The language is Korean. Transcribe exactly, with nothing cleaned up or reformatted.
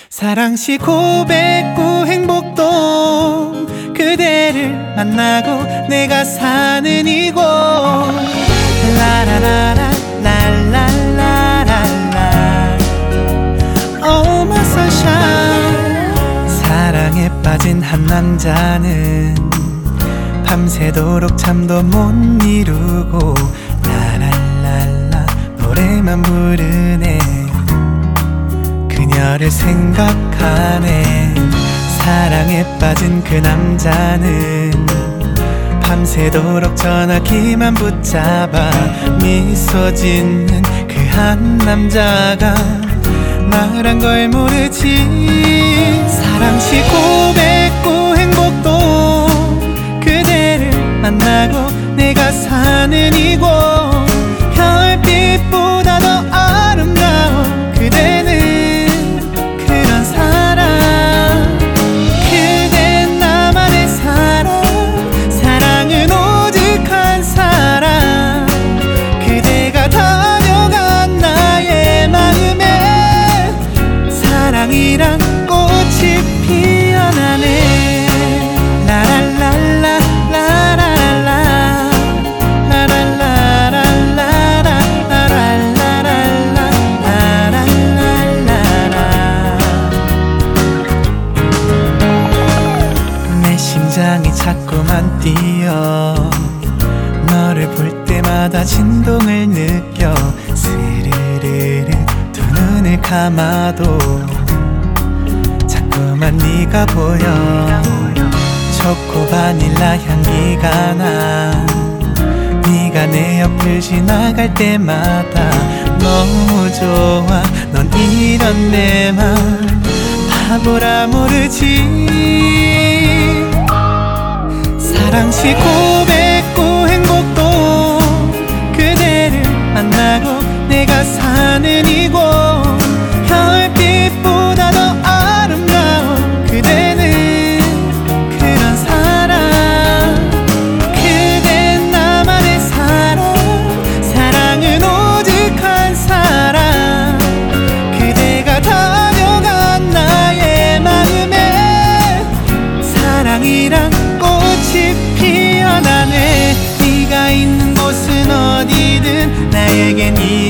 사랑시 고백구 행복동 그대를 만나고 내가 사는 이곳 라라라라 랄랄라랄라 Oh my sunshine. 사랑에 빠진 한 남자는 밤새도록 잠도 못 이루고 라랄랄라 노래만 부르네. 그녀를 생각하네. 사랑에 빠진 그 남자는 밤새도록 전화기만 붙잡아 미소 짓는 그 한 남자가 나란 걸 모르지. 사랑시 고백구 행복동 그대를 만나고 내가 사는 이곳 별빛보다 더 아름다워 그대는 그런 사람. 그댄 나만의 사랑. 사랑은 오직 한 사람. 그대가 다녀간 나의 마음에 사랑이란 꽃이 피어나네. 라랄랄라 라랄라 내 심장이 자꾸만 뛰어. 너를 볼 때마다 진동을 느껴. 스르르르 두 눈을 감아도 자꾸만 네가 보여. 초코 바닐라 향기가 나. 네가 내 옆을 지나갈 때마다 너무 좋아. 넌 이런 내 맘 바보라 모르지. 사랑시 고백구 행복동 그대를 만나고 내가 사는 이곳 별빛보다 더 아름다워 그대는 그런 사람. 그댄 나만의 사랑. 사랑은 오직 한 사람. 그대가 다녀간 나의 마음에 사랑이란 꽃이 피어나네. 네가 있는 곳은 어디든 나에겐 이